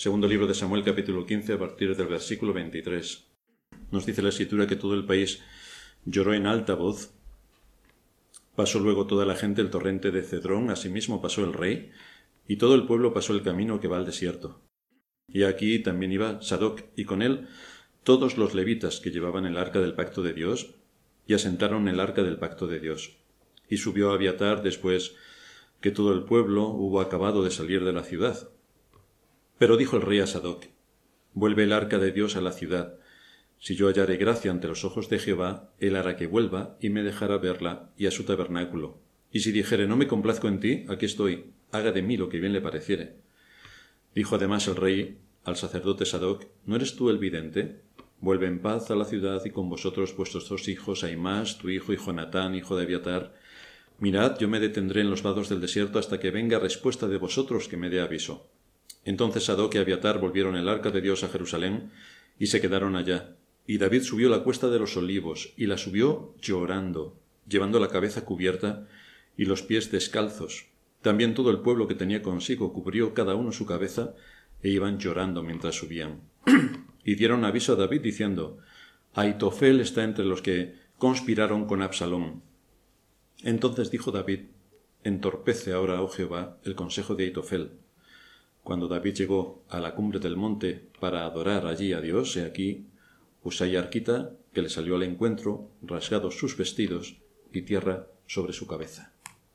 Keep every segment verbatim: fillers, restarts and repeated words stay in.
Segundo libro de Samuel, capítulo quince, a partir del versículo veintitrés. Nos dice la Escritura que todo el país lloró en alta voz. Pasó luego toda la gente el torrente de Cedrón, asimismo pasó el rey, y todo el pueblo pasó el camino que va al desierto. Y aquí también iba Sadoc, y con él todos los levitas que llevaban el arca del pacto de Dios, y asentaron el arca del pacto de Dios. Y subió Abiatar después que todo el pueblo hubo acabado de salir de la ciudad. Pero dijo el rey a Sadoc: vuelve el arca de Dios a la ciudad. Si yo hallare gracia ante los ojos de Jehová, él hará que vuelva y me dejará verla y a su tabernáculo. Y si dijere: no me complazco en ti, aquí estoy, haga de mí lo que bien le pareciere. Dijo además el rey al sacerdote Sadoc: ¿no eres tú el vidente? Vuelve en paz a la ciudad y con vosotros vuestros dos hijos, Ahimás, tu hijo, y Jonatán, hijo de Abiatar. Mirad, yo me detendré en los vados del desierto hasta que venga respuesta de vosotros que me dé aviso. Entonces Sadoc y Abiatar volvieron el arca de Dios a Jerusalén y se quedaron allá. Y David subió la cuesta de los olivos, y la subió llorando, llevando la cabeza cubierta y los pies descalzos. También todo el pueblo que tenía consigo cubrió cada uno su cabeza, e iban llorando mientras subían. Y dieron aviso a David diciendo: Ahitofel está entre los que conspiraron con Absalón. Entonces dijo David: entorpece ahora, oh Jehová, el consejo de Ahitofel. Cuando David llegó a la cumbre del monte para adorar allí a Dios, he aquí Husai arquita, que le salió al encuentro, rasgados sus vestidos y tierra sobre su cabeza.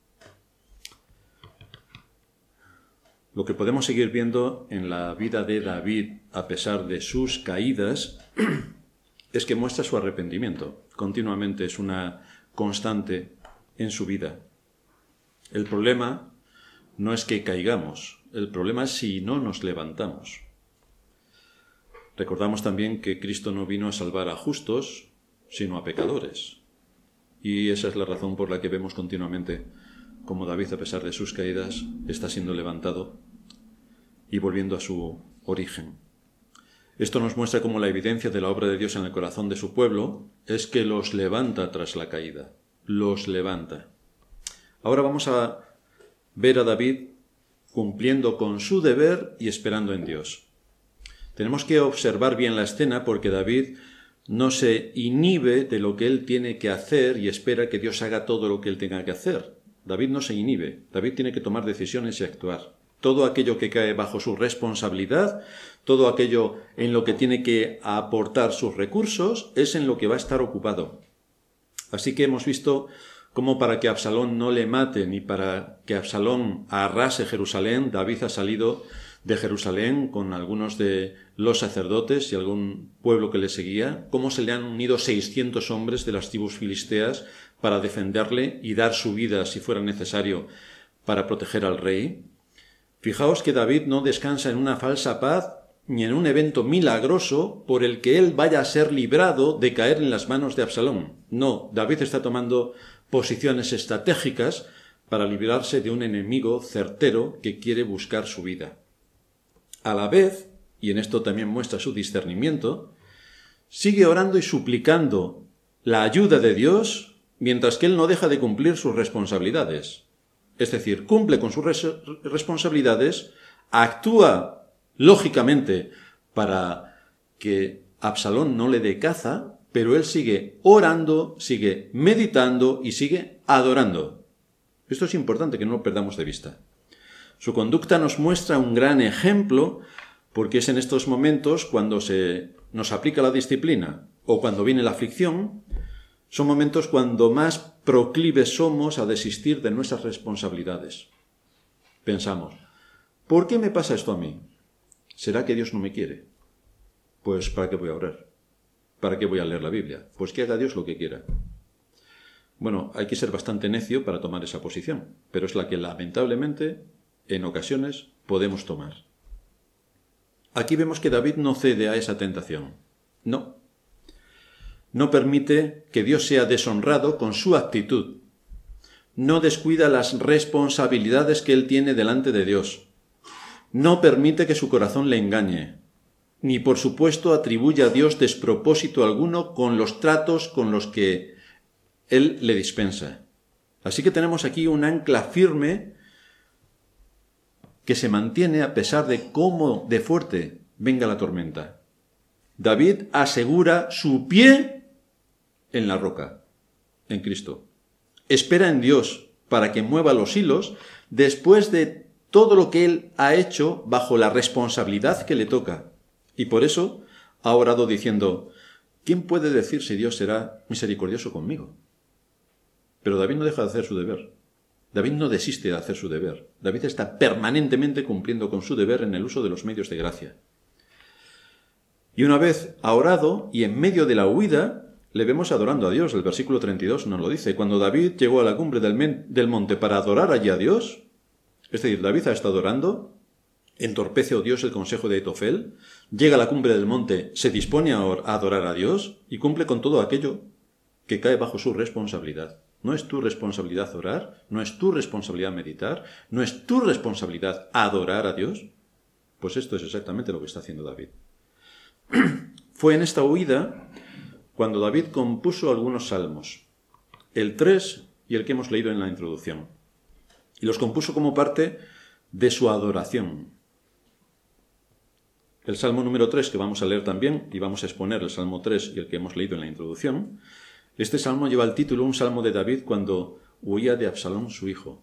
Lo que podemos seguir viendo en la vida de David, a pesar de sus caídas, es que muestra su arrepentimiento. Continuamente es una constante en su vida. El problema no es que caigamos, el problema es si no nos levantamos. Recordamos también que Cristo no vino a salvar a justos, sino a pecadores. Y esa es la razón por la que vemos continuamente cómo David, a pesar de sus caídas, está siendo levantado y volviendo a su origen. Esto nos muestra cómo la evidencia de la obra de Dios en el corazón de su pueblo es que los levanta tras la caída, los levanta. Ahora vamos a ver a David cumpliendo con su deber y esperando en Dios. Tenemos que observar bien la escena porque David no se inhibe de lo que él tiene que hacer y espera que Dios haga todo lo que él tenga que hacer. David no se inhibe, David tiene que tomar decisiones y actuar. Todo aquello que cae bajo su responsabilidad, todo aquello en lo que tiene que aportar sus recursos, es en lo que va a estar ocupado. Así que hemos visto cómo para que Absalón no le mate ni para que Absalón arrase Jerusalén, David ha salido de Jerusalén con algunos de los sacerdotes y algún pueblo que le seguía, cómo se le han unido seiscientos hombres de las tribus filisteas para defenderle y dar su vida si fuera necesario para proteger al rey. Fijaos que David no descansa en una falsa paz ni en un evento milagroso por el que él vaya a ser librado de caer en las manos de Absalón. No, David está tomando posiciones estratégicas para librarse de un enemigo certero que quiere buscar su vida. A la vez, y en esto también muestra su discernimiento, sigue orando y suplicando la ayuda de Dios mientras que él no deja de cumplir sus responsabilidades. Es decir, cumple con sus res- responsabilidades, actúa lógicamente para que Absalón no le dé caza, pero él sigue orando, sigue meditando y sigue adorando. Esto es importante que no lo perdamos de vista. Su conducta nos muestra un gran ejemplo porque es en estos momentos cuando se nos aplica la disciplina o cuando viene la aflicción, son momentos cuando más proclives somos a desistir de nuestras responsabilidades. Pensamos: ¿por qué me pasa esto a mí? ¿Será que Dios no me quiere? Pues ¿para qué voy a orar? ¿Para qué voy a leer la Biblia? Pues que haga Dios lo que quiera. Bueno, hay que ser bastante necio para tomar esa posición, pero es la que lamentablemente en ocasiones podemos tomar. Aquí vemos que David no cede a esa tentación. No. No permite que Dios sea deshonrado con su actitud. No descuida las responsabilidades que él tiene delante de Dios. No permite que su corazón le engañe. Ni por supuesto atribuye a Dios despropósito alguno con los tratos con los que él le dispensa. Así que tenemos aquí un ancla firme que se mantiene a pesar de cómo de fuerte venga la tormenta. David asegura su pie en la roca, en Cristo. Espera en Dios para que mueva los hilos después de todo lo que él ha hecho bajo la responsabilidad que le toca. Y por eso ha orado diciendo, ¿quién puede decir si Dios será misericordioso conmigo? Pero David no deja de hacer su deber. David no desiste de hacer su deber. David está permanentemente cumpliendo con su deber en el uso de los medios de gracia. Y una vez ha orado y en medio de la huida le vemos adorando a Dios. El versículo treinta y dos nos lo dice. Cuando David llegó a la cumbre del, men- del monte para adorar allí a Dios, es decir, David ha estado orando, entorpece a Dios el consejo de Aitofel, llega a la cumbre del monte, se dispone a, or- a adorar a Dios y cumple con todo aquello que cae bajo su responsabilidad. No es tu responsabilidad orar, no es tu responsabilidad meditar, no es tu responsabilidad adorar a Dios. Pues esto es exactamente lo que está haciendo David. Fue en esta huida cuando David compuso algunos salmos, el tres y el que hemos leído en la introducción, y los compuso como parte de su adoración. El salmo número tres, que vamos a leer también, y vamos a exponer el salmo tres y el que hemos leído en la introducción, este salmo lleva el título, un salmo de David cuando huía de Absalón, su hijo.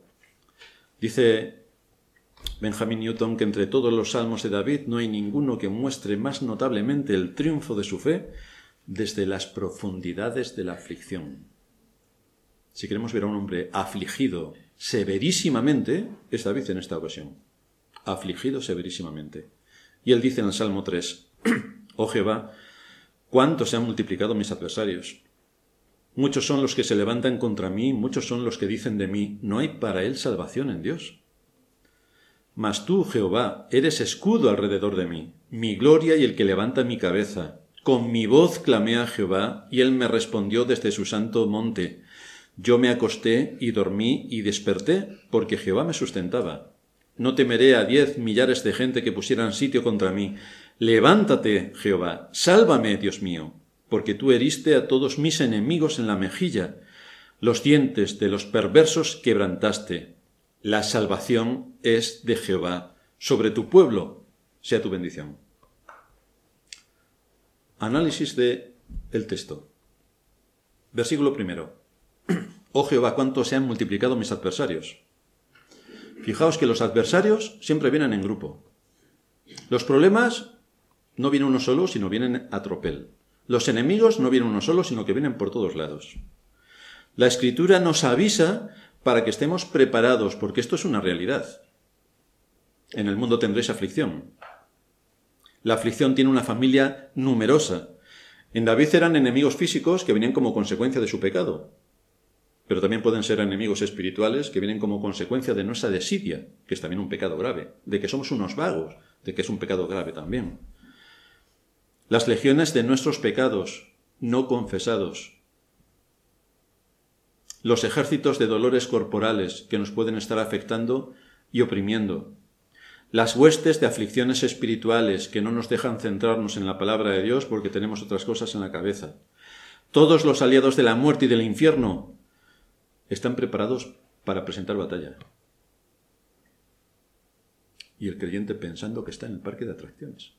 Dice Benjamin Newton que entre todos los salmos de David no hay ninguno que muestre más notablemente el triunfo de su fe desde las profundidades de la aflicción. Si queremos ver a un hombre afligido severísimamente, es David en esta ocasión. Afligido severísimamente. Y él dice en el Salmo tres, «Oh Jehová, cuánto se han multiplicado mis adversarios. Muchos son los que se levantan contra mí, muchos son los que dicen de mí, no hay para él salvación en Dios. Mas tú, Jehová, eres escudo alrededor de mí, mi gloria y el que levanta mi cabeza. Con mi voz clamé a Jehová, y él me respondió desde su santo monte. Yo me acosté y dormí y desperté, porque Jehová me sustentaba. No temeré a diez millares de gente que pusieran sitio contra mí. Levántate, Jehová, sálvame, Dios mío, porque tú heriste a todos mis enemigos en la mejilla. Los dientes de los perversos quebrantaste. La salvación es de Jehová. Sobre tu pueblo sea tu bendición». Análisis de el texto. Versículo primero. «Oh Jehová, cuánto se han multiplicado mis adversarios». Fijaos que los adversarios siempre vienen en grupo. Los problemas no vienen uno solo, sino vienen a tropel. Los enemigos no vienen uno solo, sino que vienen por todos lados. La Escritura nos avisa para que estemos preparados, porque esto es una realidad. En el mundo tendréis aflicción. La aflicción tiene una familia numerosa. En David eran enemigos físicos que venían como consecuencia de su pecado. Pero también pueden ser enemigos espirituales que vienen como consecuencia de nuestra desidia, que es también un pecado grave, de que somos unos vagos, de que es un pecado grave también. Las legiones de nuestros pecados no confesados. Los ejércitos de dolores corporales que nos pueden estar afectando y oprimiendo. Las huestes de aflicciones espirituales que no nos dejan centrarnos en la palabra de Dios porque tenemos otras cosas en la cabeza. Todos los aliados de la muerte y del infierno están preparados para presentar batalla. Y el creyente pensando que está en el parque de atracciones.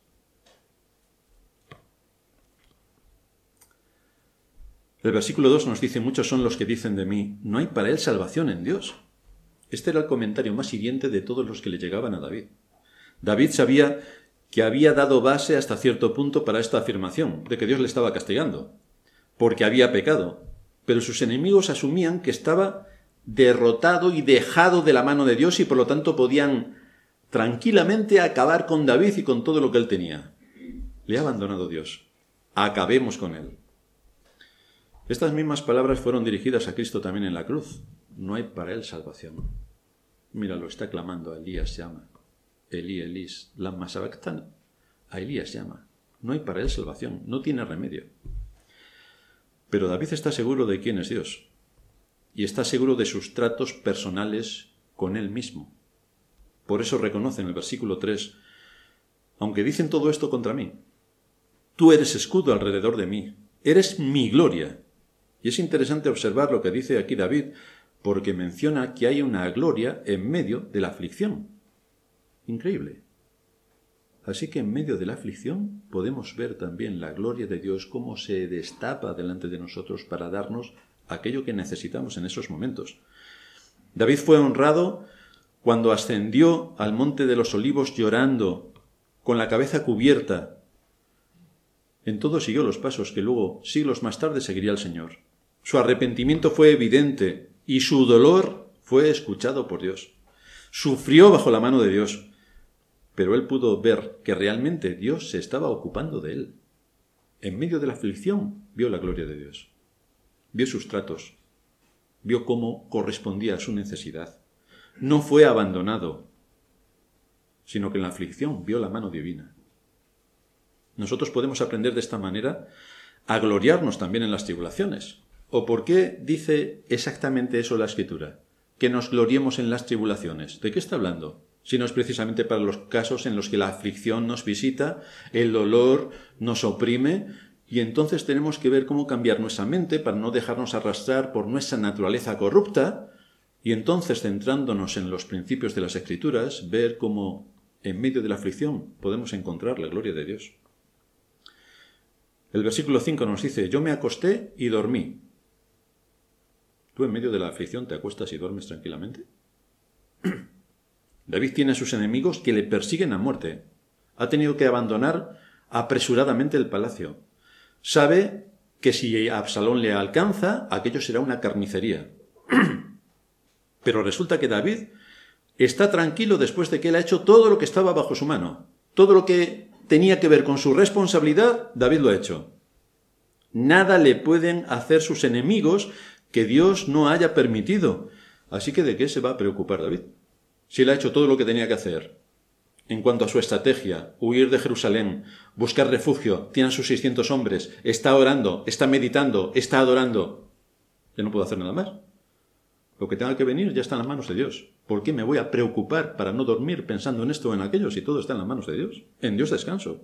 El versículo dos nos dice, muchos son los que dicen de mí, no hay para él salvación en Dios. Este era el comentario más hiriente de todos los que le llegaban a David. David sabía que había dado base hasta cierto punto para esta afirmación, de que Dios le estaba castigando, porque había pecado. Pero sus enemigos asumían que estaba derrotado y dejado de la mano de Dios y por lo tanto podían tranquilamente acabar con David y con todo lo que él tenía. Le ha abandonado Dios. Acabemos con él. Estas mismas palabras fueron dirigidas a Cristo también en la cruz. No hay para él salvación. Mira, lo está clamando, a Elías llama. Elí, Elís, lama sabactani. A Elías llama. No hay para él salvación, no tiene remedio. Pero David está seguro de quién es Dios. Y está seguro de sus tratos personales con él mismo. Por eso reconoce en el versículo tres, aunque dicen todo esto contra mí, tú eres escudo alrededor de mí, eres mi gloria. Y es interesante observar lo que dice aquí David, porque menciona que hay una gloria en medio de la aflicción. Increíble. Así que en medio de la aflicción podemos ver también la gloria de Dios, cómo se destapa delante de nosotros para darnos aquello que necesitamos en esos momentos. David fue honrado cuando ascendió al monte de los olivos llorando, con la cabeza cubierta. En todo siguió los pasos que luego, siglos más tarde, seguiría el Señor. Su arrepentimiento fue evidente y su dolor fue escuchado por Dios. Sufrió bajo la mano de Dios, pero él pudo ver que realmente Dios se estaba ocupando de él. En medio de la aflicción vio la gloria de Dios. Vio sus tratos. Vio cómo correspondía a su necesidad. No fue abandonado, sino que en la aflicción vio la mano divina. Nosotros podemos aprender de esta manera a gloriarnos también en las tribulaciones. ¿O por qué dice exactamente eso la Escritura? Que nos gloriemos en las tribulaciones. ¿De qué está hablando? Si no es precisamente para los casos en los que la aflicción nos visita, el dolor nos oprime, y entonces tenemos que ver cómo cambiar nuestra mente para no dejarnos arrastrar por nuestra naturaleza corrupta, y entonces, centrándonos en los principios de las Escrituras, ver cómo en medio de la aflicción podemos encontrar la gloria de Dios. El versículo cinco nos dice: yo me acosté y dormí. ¿Tú en medio de la aflicción te acuestas y duermes tranquilamente? David tiene a sus enemigos que le persiguen a muerte. Ha tenido que abandonar apresuradamente el palacio. Sabe que si Absalón le alcanza, aquello será una carnicería. Pero resulta que David está tranquilo después de que él ha hecho todo lo que estaba bajo su mano. Todo lo que tenía que ver con su responsabilidad, David lo ha hecho. Nada le pueden hacer sus enemigos que Dios no haya permitido. Así que ¿de qué se va a preocupar David? Si él ha hecho todo lo que tenía que hacer. En cuanto a su estrategia, huir de Jerusalén, buscar refugio, tiene a sus seiscientos hombres, está orando, está meditando, está adorando. Ya no puedo hacer nada más. Lo que tenga que venir ya está en las manos de Dios. ¿Por qué me voy a preocupar para no dormir pensando en esto o en aquello si todo está en las manos de Dios? En Dios descanso.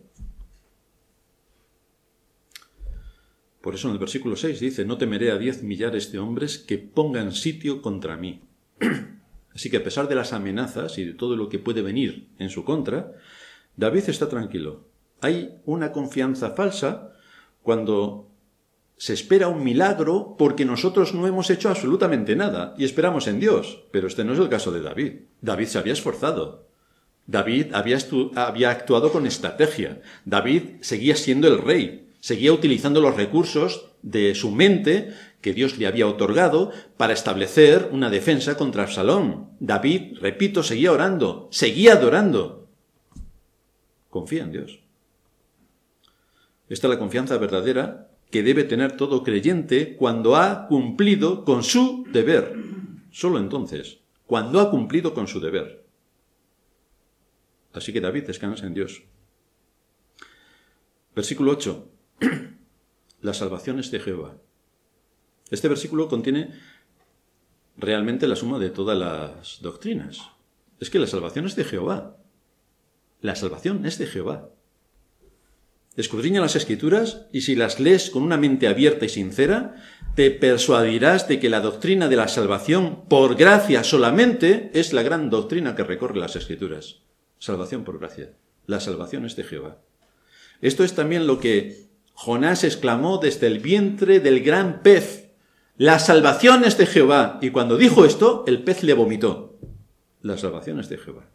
Por eso en el versículo seis dice: no temeré a diez millares de hombres que pongan sitio contra mí. Así que a pesar de las amenazas y de todo lo que puede venir en su contra, David está tranquilo. Hay una confianza falsa cuando se espera un milagro porque nosotros no hemos hecho absolutamente nada y esperamos en Dios. Pero este no es el caso de David. David se había esforzado. David había, había actuado con estrategia. David seguía siendo el rey. Seguía utilizando los recursos de su mente que Dios le había otorgado para establecer una defensa contra Absalón. David, repito, seguía orando, seguía adorando. Confía en Dios. Esta es la confianza verdadera que debe tener todo creyente cuando ha cumplido con su deber. Solo entonces, cuando ha cumplido con su deber. Así que David descansa en Dios. Versículo ocho. Las salvaciones de Jehová. Este versículo contiene realmente la suma de todas las doctrinas. Es que la salvación es de Jehová. La salvación es de Jehová. Escudriña las Escrituras y si las lees con una mente abierta y sincera, te persuadirás de que la doctrina de la salvación por gracia solamente es la gran doctrina que recorre las Escrituras. Salvación por gracia. La salvación es de Jehová. Esto es también lo que Jonás exclamó desde el vientre del gran pez: la salvación es de Jehová. Y cuando dijo esto, el pez le vomitó. La salvación es de Jehová.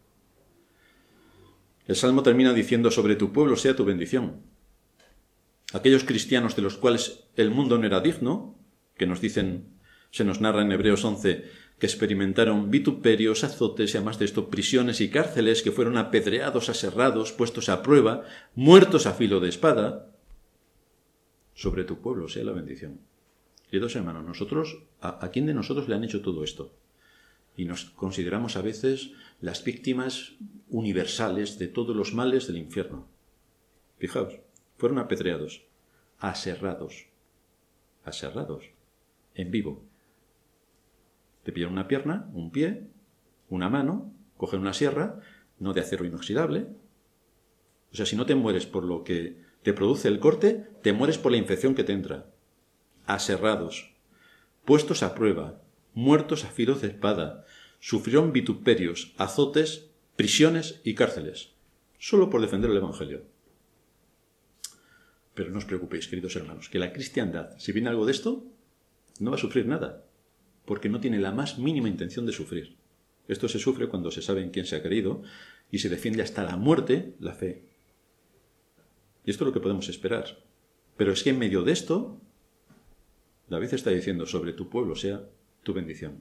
El Salmo termina diciendo: sobre tu pueblo sea tu bendición. Aquellos cristianos de los cuales el mundo no era digno, que nos dicen, se nos narra en Hebreos once, que experimentaron vituperios, azotes y además de esto prisiones y cárceles, que fueron apedreados, aserrados, puestos a prueba, muertos a filo de espada. Sobre tu pueblo sea la bendición. Queridos hermanos, nosotros, ¿a, a quién de nosotros le han hecho todo esto? Y nos consideramos a veces las víctimas universales de todos los males del infierno. Fijaos, fueron apedreados, aserrados, aserrados, en vivo. Te pillan una pierna, un pie, una mano, cogen una sierra, no de acero inoxidable. O sea, si no te mueres por lo que te produce el corte, te mueres por la infección que te entra. Aserrados, puestos a prueba, muertos a filo de espada, sufrieron vituperios, azotes prisiones y cárceles, solo por defender el Evangelio. Pero no os preocupéis, queridos hermanos, que la cristiandad, si viene algo de esto, no va a sufrir nada, porque no tiene la más mínima intención de sufrir. Esto se sufre cuando se sabe en quién se ha creído y se defiende hasta la muerte la fe. Y esto es lo que podemos esperar. Pero es que en medio de esto, David está diciendo, sobre tu pueblo sea tu bendición.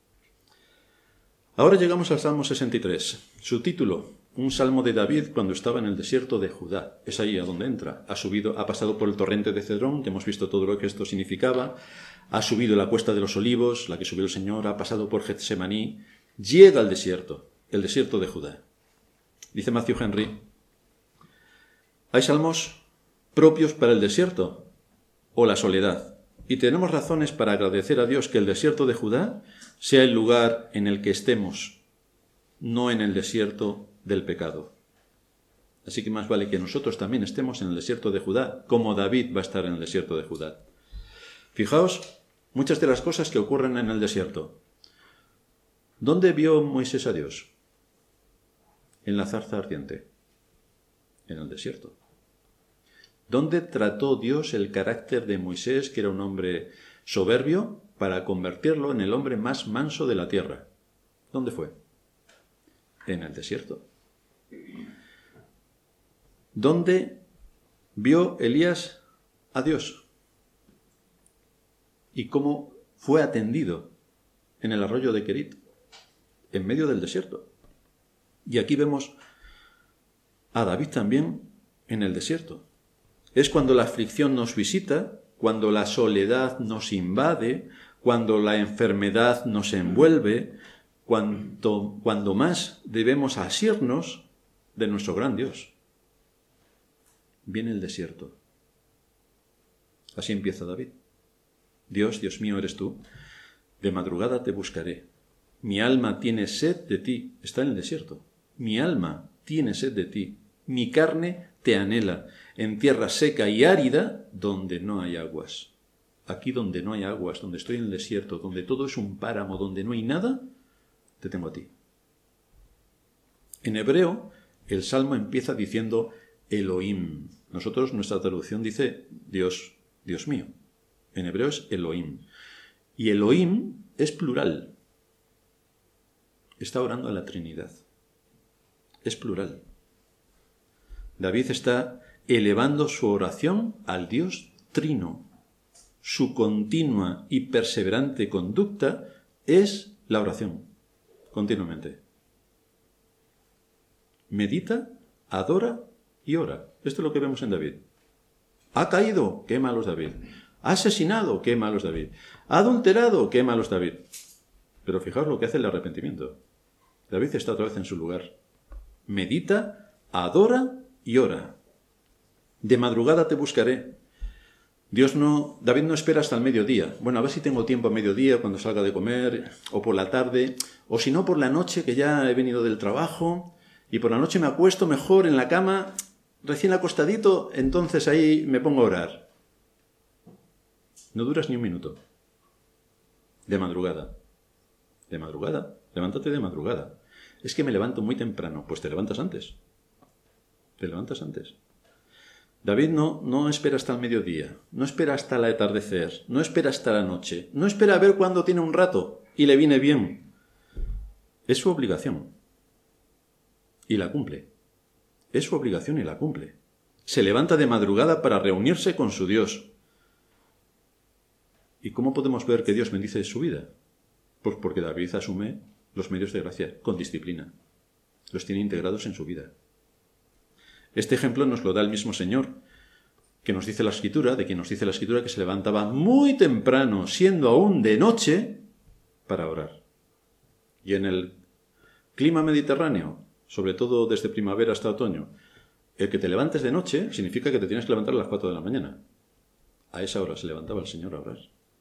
Ahora llegamos al Salmo sesenta y tres. Su título, un salmo de David cuando estaba en el desierto de Judá. Es ahí a donde entra. Ha subido, ha pasado por el torrente de Cedrón, ya hemos visto todo lo que esto significaba. Ha subido la cuesta de los olivos, la que subió el Señor, ha pasado por Getsemaní. Llega al desierto, el desierto de Judá. Dice Matthew Henry, hay salmos propios para el desierto o la soledad. Y tenemos razones para agradecer a Dios que el desierto de Judá sea el lugar en el que estemos, no en el desierto del pecado. Así que más vale que nosotros también estemos en el desierto de Judá, como David va a estar en el desierto de Judá. Fijaos muchas de las cosas que ocurren en el desierto. ¿Dónde vio Moisés a Dios? En la zarza ardiente, en el desierto. ¿Dónde trató Dios el carácter de Moisés, que era un hombre soberbio, para convertirlo en el hombre más manso de la tierra? ¿Dónde fue? En el desierto. ¿Dónde vio Elías a Dios? ¿Y cómo fue atendido? En el arroyo de Querit, en medio del desierto. Y aquí vemos a David también en el desierto. Es cuando la aflicción nos visita, cuando la soledad nos invade, cuando la enfermedad nos envuelve, cuando, cuando más debemos asirnos de nuestro gran Dios. Viene el desierto. Así empieza David. Dios, Dios mío, eres tú. De madrugada te buscaré. Mi alma tiene sed de ti. Está en el desierto. Mi alma tiene sed de ti. Mi carne te anhela. En tierra seca y árida, donde no hay aguas. Aquí donde no hay aguas, donde estoy en el desierto, donde todo es un páramo, donde no hay nada, te tengo a ti. En hebreo, el salmo empieza diciendo Elohim. Nosotros, nuestra traducción dice Dios, Dios mío. En hebreo es Elohim. Y Elohim es plural. Está orando a la Trinidad. Es plural. David está elevando su oración al Dios Trino. Su continua y perseverante conducta es la oración, continuamente. Medita, adora y ora. Esto es lo que vemos en David. Ha caído, qué malo es David. Ha asesinado, qué malo es David. Ha adulterado, qué malo es David. Pero fijaos lo que hace el arrepentimiento. David está otra vez en su lugar. Medita, adora y ora. De madrugada te buscaré. Dios no, David no espera hasta el mediodía. Bueno, a ver si tengo tiempo a mediodía cuando salga de comer, o por la tarde, o si no por la noche que ya he venido del trabajo, y por la noche me acuesto mejor en la cama, recién acostadito, entonces ahí me pongo a orar. No duras ni un minuto. De madrugada. De madrugada. Levántate de madrugada. Es que me levanto muy temprano. Pues te levantas antes. Te levantas antes. David no, no espera hasta el mediodía, no espera hasta el atardecer, no espera hasta la noche, no espera a ver cuándo tiene un rato y le viene bien. Es su obligación. Y la cumple. Es su obligación y la cumple. Se levanta de madrugada para reunirse con su Dios. ¿Y cómo podemos ver que Dios bendice su vida? Pues porque David asume los medios de gracia con disciplina. Los tiene integrados en su vida. Este ejemplo nos lo da el mismo Señor, que nos dice la Escritura, de quien nos dice la Escritura que se levantaba muy temprano, siendo aún de noche, para orar. Y en el clima mediterráneo, sobre todo desde primavera hasta otoño, el que te levantes de noche significa que te tienes que levantar a las cuatro de la mañana. A esa hora se levantaba el Señor a orar.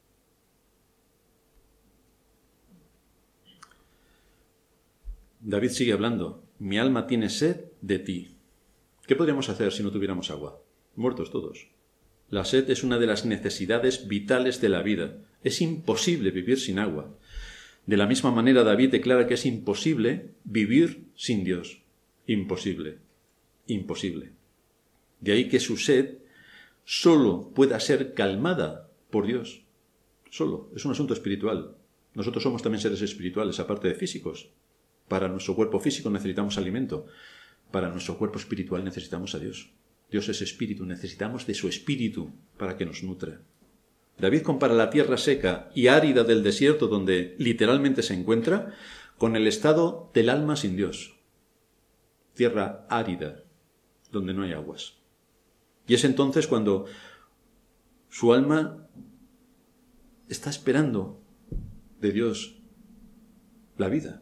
David sigue hablando. Mi alma tiene sed de ti. ¿Qué podríamos hacer si no tuviéramos agua? Muertos todos. La sed es una de las necesidades vitales de la vida. Es imposible vivir sin agua. De la misma manera, David declara que es imposible vivir sin Dios. Imposible. Imposible. De ahí que su sed solo pueda ser calmada por Dios. Solo. Es un asunto espiritual. Nosotros somos también seres espirituales, aparte de físicos. Para nuestro cuerpo físico necesitamos alimento. Para nuestro cuerpo espiritual necesitamos a Dios. Dios es espíritu. Necesitamos de su espíritu para que nos nutra. David compara la tierra seca y árida del desierto, donde literalmente se encuentra, con el estado del alma sin Dios. Tierra árida, donde no hay aguas. Y es entonces cuando su alma está esperando de Dios la vida.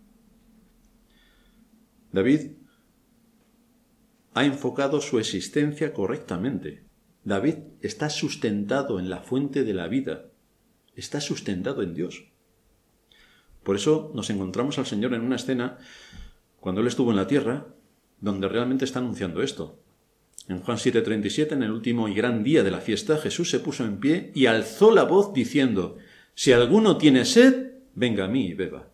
David ha enfocado su existencia correctamente. David está sustentado en la fuente de la vida. Está sustentado en Dios. Por eso nos encontramos al Señor en una escena, cuando Él estuvo en la tierra, donde realmente está anunciando esto. En Juan siete treinta y siete, en el último y gran día de la fiesta, Jesús se puso en pie y alzó la voz diciendo: si alguno tiene sed, venga a mí y beba.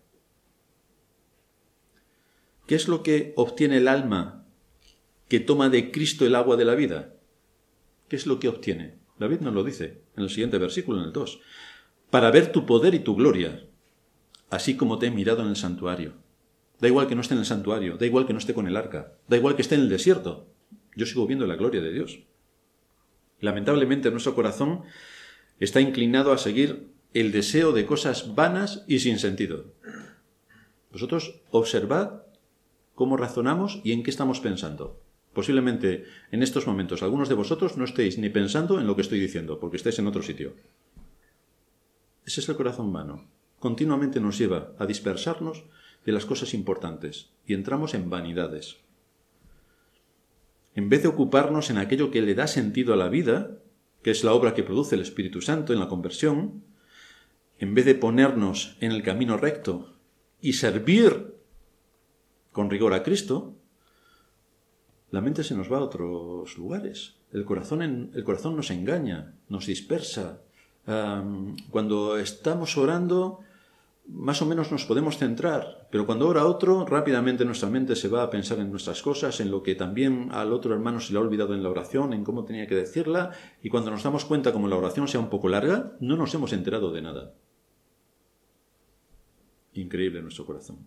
¿Qué es lo que obtiene el alma que toma de Cristo el agua de la vida? ¿Qué es lo que obtiene? David nos lo dice en el siguiente versículo, en el dos. Para ver tu poder y tu gloria, así como te he mirado en el santuario. Da igual que no esté en el santuario, da igual que no esté con el arca, da igual que esté en el desierto. Yo sigo viendo la gloria de Dios. Lamentablemente nuestro corazón está inclinado a seguir el deseo de cosas vanas y sin sentido. Vosotros observad cómo razonamos y en qué estamos pensando. Posiblemente en estos momentos algunos de vosotros no estéis ni pensando en lo que estoy diciendo, porque estáis en otro sitio. Ese es el corazón vano. Continuamente nos lleva a dispersarnos de las cosas importantes y entramos en vanidades. En vez de ocuparnos en aquello que le da sentido a la vida, que es la obra que produce el Espíritu Santo en la conversión, en vez de ponernos en el camino recto y servir con rigor a Cristo, la mente se nos va a otros lugares. El corazón, en, el corazón nos engaña, nos dispersa. Um, cuando estamos orando, más o menos nos podemos centrar, pero cuando ora otro, rápidamente nuestra mente se va a pensar en nuestras cosas, en lo que también al otro hermano se le ha olvidado en la oración, en cómo tenía que decirla, y cuando nos damos cuenta, como la oración sea un poco larga, no nos hemos enterado de nada. Increíble nuestro corazón.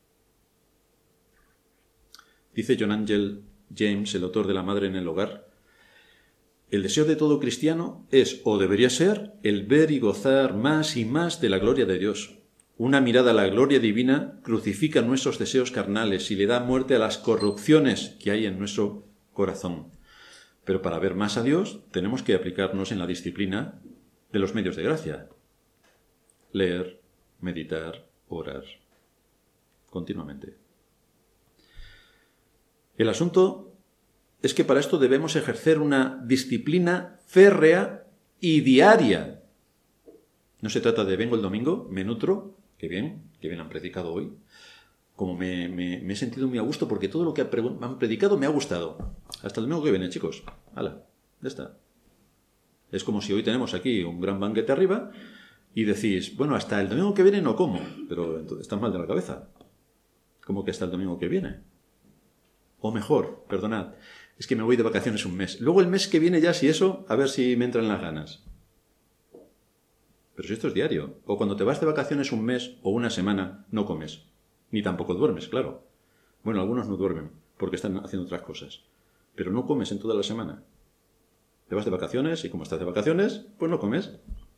Dice John Angel James, el autor de La Madre en el Hogar: el deseo de todo cristiano es, o debería ser, el ver y gozar más y más de la gloria de Dios. Una mirada a la gloria divina crucifica nuestros deseos carnales y le da muerte a las corrupciones que hay en nuestro corazón. Pero para ver más a Dios tenemos que aplicarnos en la disciplina de los medios de gracia. Leer, meditar, orar. Continuamente. El asunto es que para esto debemos ejercer una disciplina férrea y diaria. No se trata de vengo el domingo, me nutro, qué bien, qué bien han predicado hoy. Como me, me, me he sentido muy a gusto porque todo lo que han predicado me ha gustado. Hasta el domingo que viene, chicos. ¡Hala! Ya está. Es como si hoy tenemos aquí un gran banquete arriba y decís, bueno, hasta el domingo que viene no como, pero entonces estás mal de la cabeza. ¿Cómo que hasta el domingo que viene? O mejor, perdonad, es que me voy de vacaciones un mes. Luego el mes que viene ya, si eso, a ver si me entran las ganas. Pero si esto es diario. O cuando te vas de vacaciones un mes o una semana, no comes. Ni tampoco duermes, claro. Bueno, algunos no duermen porque están haciendo otras cosas. Pero no comes en toda la semana. Te vas de vacaciones y como estás de vacaciones, pues no comes.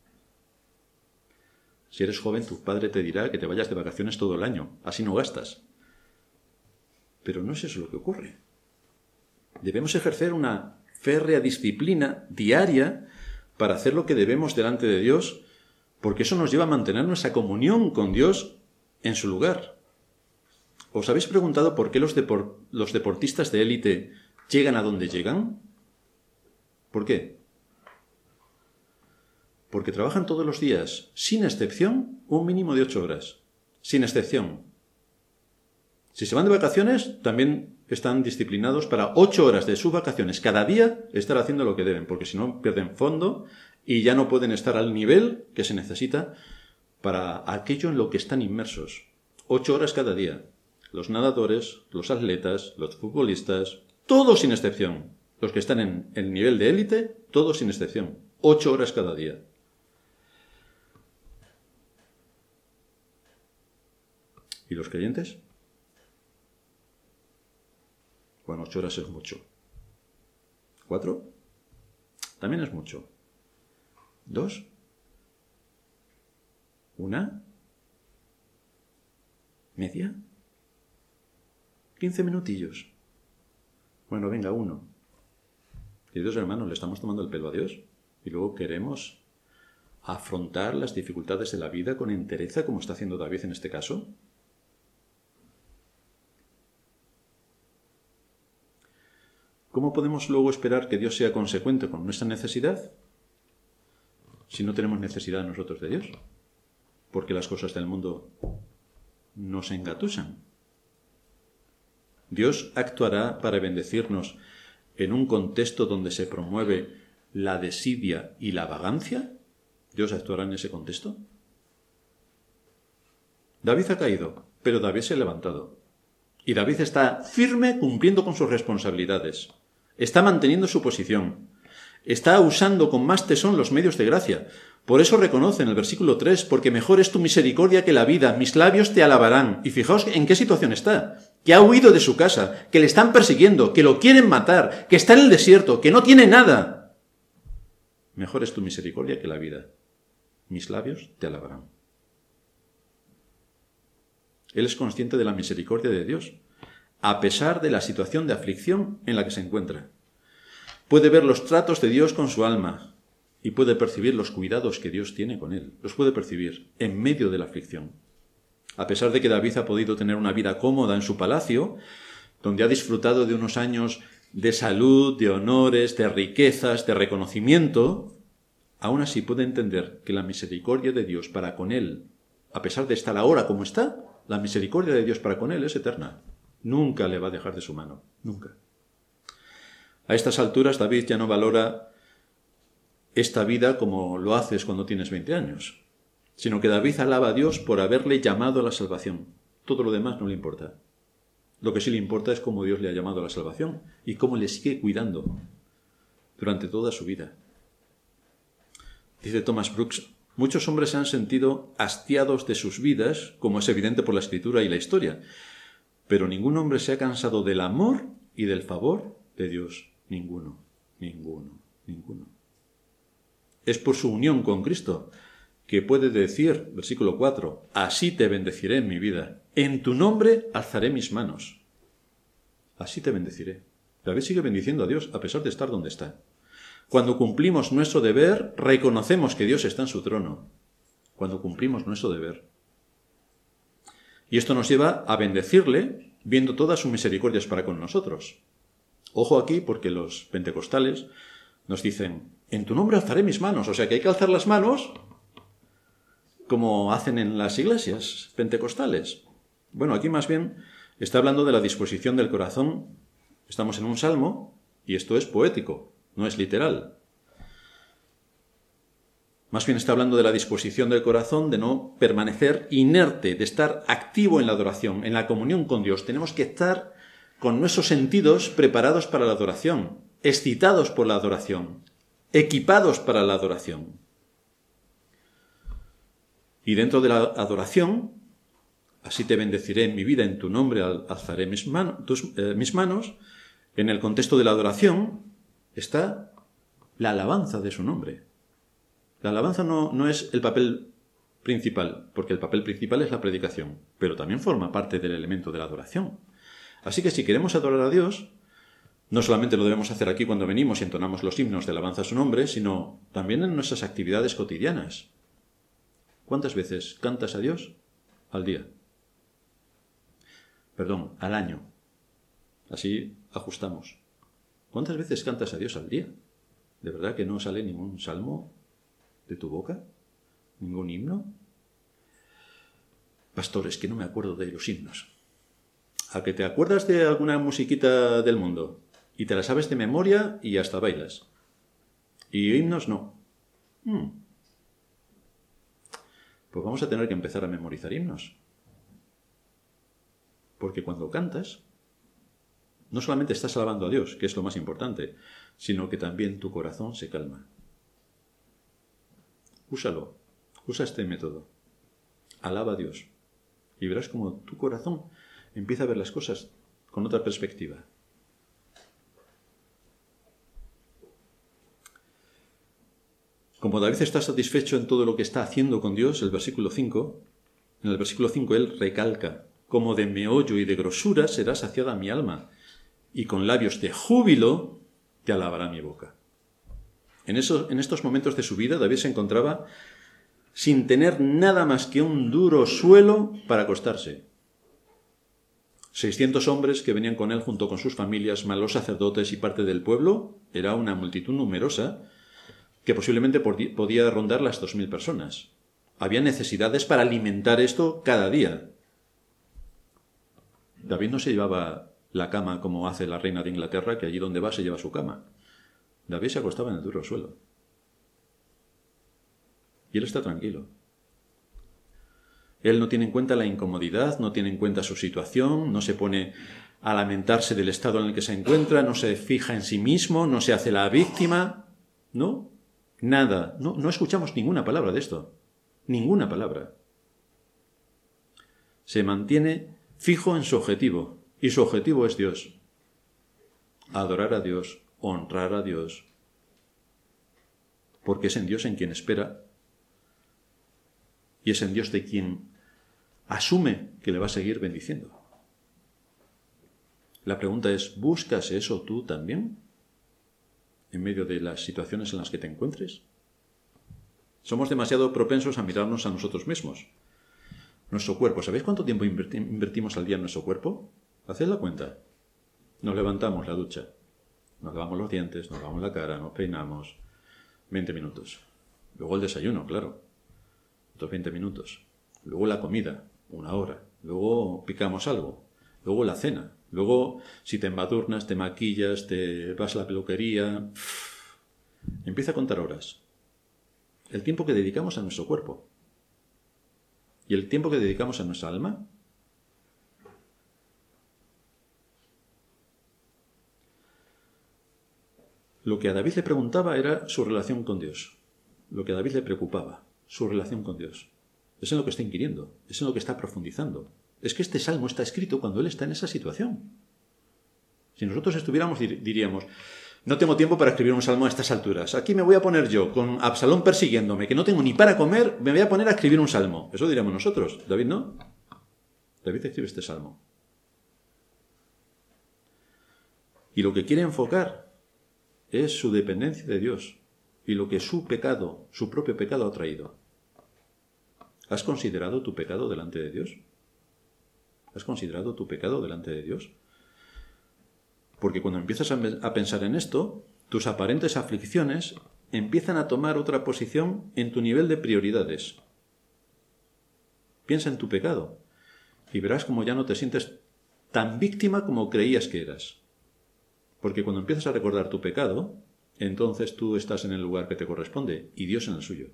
Si eres joven, tu padre te dirá que te vayas de vacaciones todo el año. Así no gastas. Pero no es eso lo que ocurre. Debemos ejercer una férrea disciplina diaria para hacer lo que debemos delante de Dios, porque eso nos lleva a mantener nuestra comunión con Dios en su lugar. ¿Os habéis preguntado por qué los, depor- los deportistas de élite llegan a donde llegan? ¿Por qué? Porque trabajan todos los días, sin excepción, un mínimo de ocho horas. Sin excepción. Si se van de vacaciones, también están disciplinados para ocho horas de sus vacaciones cada día estar haciendo lo que deben, porque si no pierden fondo y ya no pueden estar al nivel que se necesita para aquello en lo que están inmersos. Ocho horas cada día. Los nadadores, los atletas, los futbolistas, todos sin excepción. Los que están en el nivel de élite, todos sin excepción. Ocho horas cada día. ¿Y los creyentes? Bueno, ocho horas es mucho. ¿Cuatro? También es mucho. ¿Dos? ¿Una? ¿Media? ¿Quince minutillos? Bueno, venga, uno. Queridos hermanos, le estamos tomando el pelo a Dios y luego queremos afrontar las dificultades de la vida con entereza, como está haciendo David en este caso. ¿Cómo podemos luego esperar que Dios sea consecuente con nuestra necesidad si no tenemos necesidad nosotros de Dios? Porque las cosas del mundo nos engatusan. Dios actuará para bendecirnos en un contexto donde se promueve la desidia y la vagancia. ¿Dios actuará en ese contexto? David ha caído, pero David se ha levantado. Y David está firme cumpliendo con sus responsabilidades. Está manteniendo su posición. Está usando con más tesón los medios de gracia. Por eso reconoce en el versículo tres, porque mejor es tu misericordia que la vida, mis labios te alabarán. Y fijaos en qué situación está. Que ha huido de su casa, que le están persiguiendo, que lo quieren matar, que está en el desierto, que no tiene nada. Mejor es tu misericordia que la vida. Mis labios te alabarán. Él es consciente de la misericordia de Dios, a pesar de la situación de aflicción en la que se encuentra. Puede ver los tratos de Dios con su alma y puede percibir los cuidados que Dios tiene con él. Los puede percibir en medio de la aflicción. A pesar de que David ha podido tener una vida cómoda en su palacio, donde ha disfrutado de unos años de salud, de honores, de riquezas, de reconocimiento, aún así puede entender que la misericordia de Dios para con él, a pesar de estar ahora como está, la misericordia de Dios para con él es eterna. Nunca le va a dejar de su mano, nunca. A estas alturas David ya no valora esta vida como lo haces cuando tienes veinte años, sino que David alaba a Dios por haberle llamado a la salvación. Todo lo demás no le importa. Lo que sí le importa es cómo Dios le ha llamado a la salvación y cómo le sigue cuidando durante toda su vida. Dice Thomas Brooks, muchos hombres se han sentido hastiados de sus vidas, como es evidente por la Escritura y la historia, pero ningún hombre se ha cansado del amor y del favor de Dios. Ninguno, ninguno, ninguno. Es por su unión con Cristo que puede decir, versículo cuatro, así te bendeciré en mi vida, en tu nombre alzaré mis manos. Así te bendeciré. David sigue bendiciendo a Dios a pesar de estar donde está. Cuando cumplimos nuestro deber, reconocemos que Dios está en su trono. Cuando cumplimos nuestro deber. Y esto nos lleva a bendecirle, viendo todas sus misericordias para con nosotros. Ojo aquí, porque los pentecostales nos dicen, en tu nombre alzaré mis manos. O sea que hay que alzar las manos como hacen en las iglesias pentecostales. Bueno, aquí más bien está hablando de la disposición del corazón. Estamos en un salmo y esto es poético, no es literal. Más bien está hablando de la disposición del corazón de no permanecer inerte, de estar activo en la adoración, en la comunión con Dios. Tenemos que estar con nuestros sentidos preparados para la adoración, excitados por la adoración, equipados para la adoración. Y dentro de la adoración, así te bendeciré en mi vida, en tu nombre alzaré mis, mano, tus, eh, mis manos. En el contexto de la adoración está la alabanza de su nombre. La alabanza no, no es el papel principal, porque el papel principal es la predicación, pero también forma parte del elemento de la adoración. Así que si queremos adorar a Dios, no solamente lo debemos hacer aquí cuando venimos y entonamos los himnos de alabanza a su nombre, sino también en nuestras actividades cotidianas. ¿Cuántas veces cantas a Dios al día? Perdón, al año. Así ajustamos. ¿Cuántas veces cantas a Dios al día? ¿De verdad que no sale ningún salmo de tu boca? ¿Ningún himno? Pastor, es que no me acuerdo de los himnos. ¿A que te acuerdas de alguna musiquita del mundo? Y te la sabes de memoria y hasta bailas. Y himnos no. Hmm. Pues vamos a tener que empezar a memorizar himnos. Porque cuando cantas, no solamente estás alabando a Dios, que es lo más importante, sino que también tu corazón se calma. Úsalo, usa este método. Alaba a Dios. Y verás como tu corazón empieza a ver las cosas con otra perspectiva. Como David está satisfecho en todo lo que está haciendo con Dios, el versículo cinco, en el versículo cinco él recalca: como de meollo y de grosura será saciada mi alma, y con labios de júbilo te alabará mi boca. En, eso, en estos momentos de su vida, David se encontraba sin tener nada más que un duro suelo para acostarse. seiscientos hombres que venían con él junto con sus familias, más los sacerdotes y parte del pueblo, era una multitud numerosa que posiblemente podía rondar las dos mil personas. Había necesidades para alimentar esto cada día. David no se llevaba la cama como hace la reina de Inglaterra, que allí donde va se lleva su cama. David se acostaba en el duro suelo. Y él está tranquilo. Él no tiene en cuenta la incomodidad, no tiene en cuenta su situación, no se pone a lamentarse del estado en el que se encuentra, no se fija en sí mismo, no se hace la víctima. No, nada. No, no escuchamos ninguna palabra de esto. Ninguna palabra. Se mantiene fijo en su objetivo. Y su objetivo es Dios. Adorar a Dios, honrar a Dios. Porque es en Dios en quien espera. Y es en Dios de quien asume que le va a seguir bendiciendo. La pregunta es, ¿buscas eso tú también? En medio de las situaciones en las que te encuentres. Somos demasiado propensos a mirarnos a nosotros mismos. Nuestro cuerpo. ¿Sabéis cuánto tiempo invertimos al día en nuestro cuerpo? Haced la cuenta. Nos levantamos, la ducha. Nos lavamos los dientes, nos lavamos la cara, nos peinamos. veinte minutos. Luego el desayuno, claro. Otros veinte minutos. Luego la comida, una hora. Luego picamos algo. Luego la cena. Luego, si te embadurnas, te maquillas, te vas a la peluquería. Empieza a contar horas. El tiempo que dedicamos a nuestro cuerpo. ¿Y el tiempo que dedicamos a nuestra alma? Lo que a David le preguntaba era su relación con Dios. Lo que a David le preocupaba, su relación con Dios. Es en lo que está inquiriendo, es en lo que está profundizando. Es que este salmo está escrito cuando él está en esa situación. Si nosotros estuviéramos, diríamos, no tengo tiempo para escribir un salmo a estas alturas. Aquí me voy a poner yo, con Absalón persiguiéndome, que no tengo ni para comer, me voy a poner a escribir un salmo. Eso diríamos nosotros. David no. David escribe este salmo. Y lo que quiere enfocar es su dependencia de Dios y lo que su pecado, su propio pecado ha traído. ¿Has considerado tu pecado delante de Dios? ¿Has considerado tu pecado delante de Dios? Porque cuando empiezas a pensar en esto, tus aparentes aflicciones empiezan a tomar otra posición en tu nivel de prioridades. Piensa en tu pecado y verás como ya no te sientes tan víctima como creías que eras. Porque cuando empiezas a recordar tu pecado, entonces tú estás en el lugar que te corresponde y Dios en el suyo.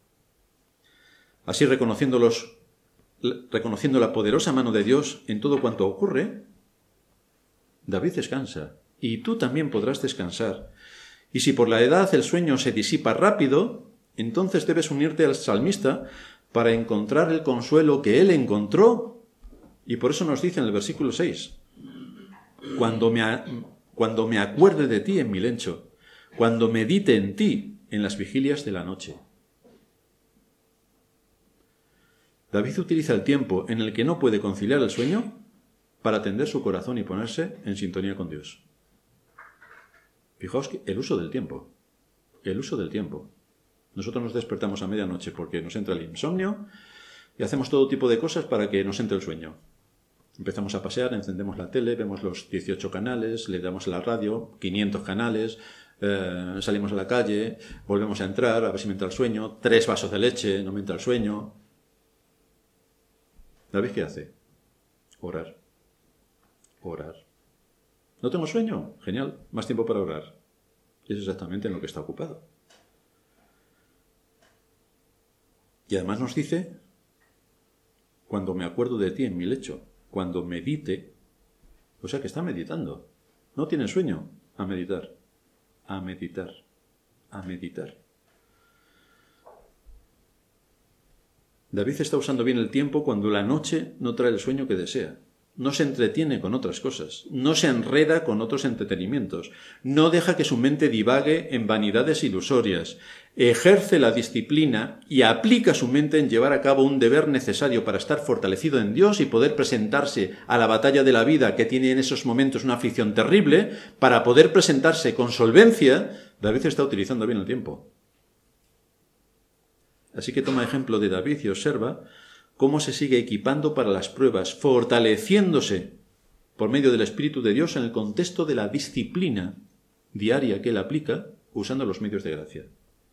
Así, reconociéndolos, reconociendo la poderosa mano de Dios en todo cuanto ocurre, David descansa, y tú también podrás descansar. Y si por la edad el sueño se disipa rápido, entonces debes unirte al salmista para encontrar el consuelo que él encontró. Y por eso nos dice en el versículo seis, cuando me, cuando me acuerde de ti en mi lecho, cuando medite en ti en las vigilias de la noche. David utiliza el tiempo en el que no puede conciliar el sueño para atender su corazón y ponerse en sintonía con Dios. Fijaos que el uso del tiempo, el uso del tiempo. Nosotros nos despertamos a medianoche porque nos entra el insomnio y hacemos todo tipo de cosas para que nos entre el sueño. Empezamos a pasear, encendemos la tele, vemos los dieciocho canales, le damos a la radio, quinientos canales, eh, salimos a la calle, volvemos a entrar, a ver si me entra el sueño, tres vasos de leche, no me entra el sueño. ¿David qué hace? Orar. Orar. ¿No tengo sueño? Genial, más tiempo para orar. Y es exactamente en lo que está ocupado. Y además nos dice cuando me acuerdo de ti en mi lecho, cuando medite, o sea que está meditando, no tiene sueño, a meditar, a meditar, a meditar. David está usando bien el tiempo cuando la noche no trae el sueño que desea. No se entretiene con otras cosas, no se enreda con otros entretenimientos, no deja que su mente divague en vanidades ilusorias, ejerce la disciplina y aplica su mente en llevar a cabo un deber necesario para estar fortalecido en Dios y poder presentarse a la batalla de la vida que tiene en esos momentos una aflicción terrible, para poder presentarse con solvencia. David está utilizando bien el tiempo. Así que toma ejemplo de David y observa cómo se sigue equipando para las pruebas, fortaleciéndose por medio del Espíritu de Dios en el contexto de la disciplina diaria que él aplica usando los medios de gracia.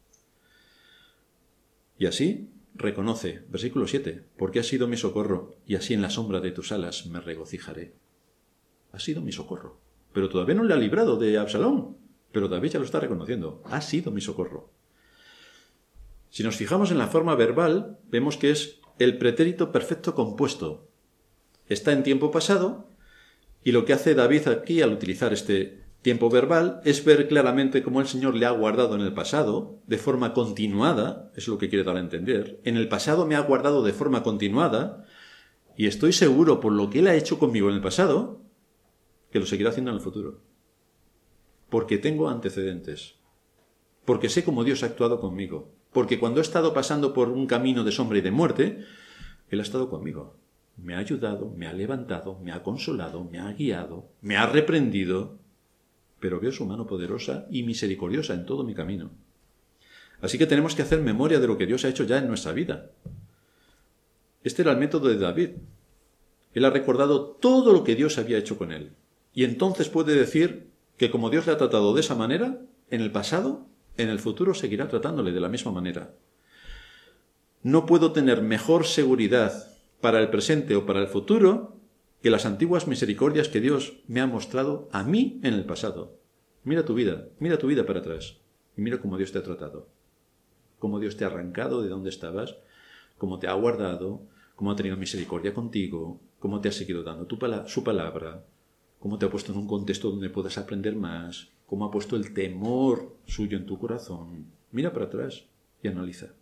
Y así reconoce, versículo siete, porque has sido mi socorro, y así en la sombra de tus alas me regocijaré. Ha sido mi socorro, pero todavía no le ha librado de Absalón, pero David ya lo está reconociendo, ha sido mi socorro. Si nos fijamos en la forma verbal, vemos que es el pretérito perfecto compuesto. Está en tiempo pasado, y lo que hace David aquí al utilizar este tiempo verbal es ver claramente cómo el Señor le ha guardado en el pasado, de forma continuada, es lo que quiere dar a entender. En el pasado me ha guardado de forma continuada, y estoy seguro por lo que Él ha hecho conmigo en el pasado, que lo seguirá haciendo en el futuro. Porque tengo antecedentes. Porque sé cómo Dios ha actuado conmigo. Porque cuando he estado pasando por un camino de sombra y de muerte, Él ha estado conmigo. Me ha ayudado, me ha levantado, me ha consolado, me ha guiado, me ha reprendido, pero veo su mano poderosa y misericordiosa en todo mi camino. Así que tenemos que hacer memoria de lo que Dios ha hecho ya en nuestra vida. Este era el método de David. Él ha recordado todo lo que Dios había hecho con él. Y entonces puede decir que como Dios le ha tratado de esa manera, en el pasado, en el futuro seguirá tratándole de la misma manera. No puedo tener mejor seguridad para el presente o para el futuro que las antiguas misericordias que Dios me ha mostrado a mí en el pasado. Mira tu vida, mira tu vida para atrás y mira cómo Dios te ha tratado, cómo Dios te ha arrancado de donde estabas, cómo te ha guardado, cómo ha tenido misericordia contigo, cómo te ha seguido dando tu pala- su palabra, cómo te ha puesto en un contexto donde puedas aprender más, cómo ha puesto el temor suyo en tu corazón. Mira para atrás y analiza.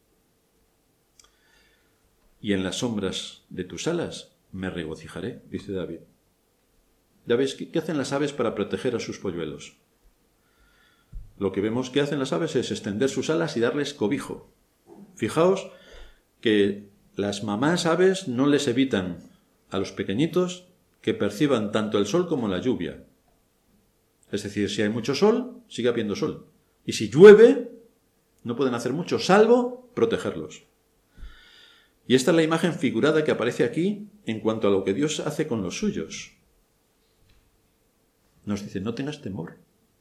Y en las sombras de tus alas me regocijaré, dice David. Ya ves, ¿qué hacen las aves para proteger a sus polluelos? Lo que vemos que hacen las aves es extender sus alas y darles cobijo. Fijaos que las mamás aves no les evitan a los pequeñitos que perciban tanto el sol como la lluvia. Es decir, si hay mucho sol, sigue habiendo sol. Y si llueve, no pueden hacer mucho, salvo protegerlos. Y esta es la imagen figurada que aparece aquí en cuanto a lo que Dios hace con los suyos. Nos dice, no tengas temor.